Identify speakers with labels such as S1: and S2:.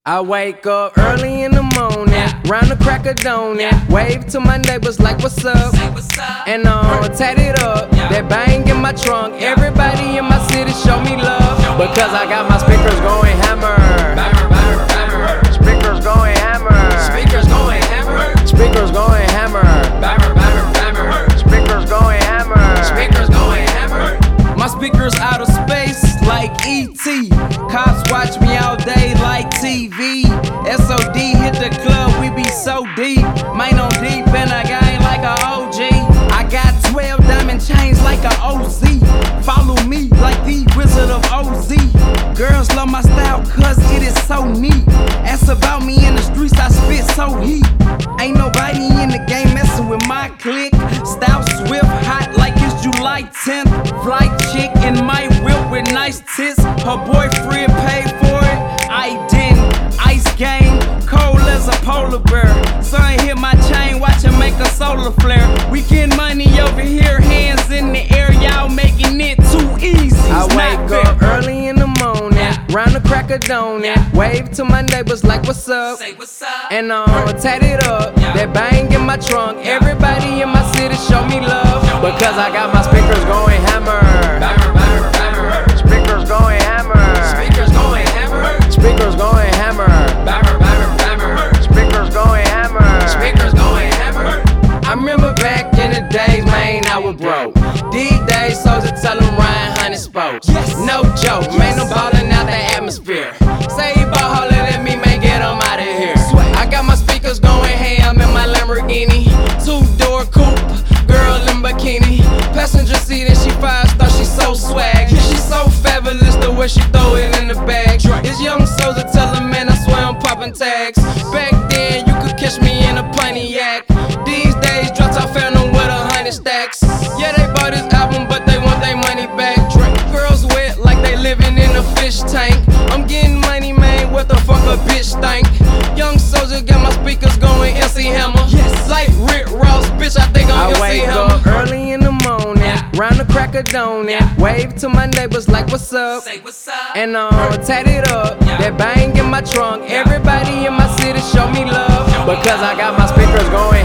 S1: I wake up early in the morning, round the crack of dawn, wave to my neighbors like what's up, and tat it up, that bang in my trunk. Everybody in my city show me love, because I got my speakers going hammer. Speakers going hammer. Speakers going hammer. Speakers going hammer. Speakers going hammer. Speakers going hammer. My speakers out of space like E.T. Cops watch me all day like TV. SOD hit the club, we be so deep. Mine on deep and I gang like a OG. I got 12 diamond chains like a OZ. Follow me like the Wizard of OZ. Girls love my style cause it is so neat. Ask about me in the streets, I spit so heat. Ain't nobody in the game messing with my clique. Style swift, hot like it's July 10th. Flight chick in my whip with nice tits. Her boyfriend paid for it, I didn't. Ice game, cold as a polar bear. Sun hit my chain, watch it make a solar flare. We get money over here, hands in the air. Y'all making it too easy. I wake up early in the morning, round the crack of dawn, wave to my neighbors like what's up, and tat it up, that bang in my trunk. Everybody in my city show me love, because I got my speakers going hammer. Speakers going hammer. Speakers going hammer. Speakers going hammer. Speakers going hammer. Speakers going hammer. I remember back in the days, man, I was broke. These days, soldiers tell them Ryan Honey spoke. No joke, man, I'm ballin' out the atmosphere. Say he ball holler at me, man, get him out of here. I got my speakers going ham in my Lamborghini. 2-door coupe, girl in bikini. Passenger seat and she 5-star, she so swag. She so fabulous the way she throw it in the bag. This young soldier tell him, man, I swear I'm popping tags. Back then, you could catch me in a Pontiac. These days, drop top phantom with 100 stacks. Yeah, they bought this album, but they want their money back. Girls wet like they living in a fish tank. I'm getting money, man, what the fuck a bitch think? Young soldier got my speakers going MC Hammer. Like Rick Ross, bitch, I think I'm MC Hammer. I wake up early in the morning, round the crack of dawn, wave to my neighbors like what's up, and tat it up, that bang in my trunk. Everybody in my city show me love, because I got my speakers going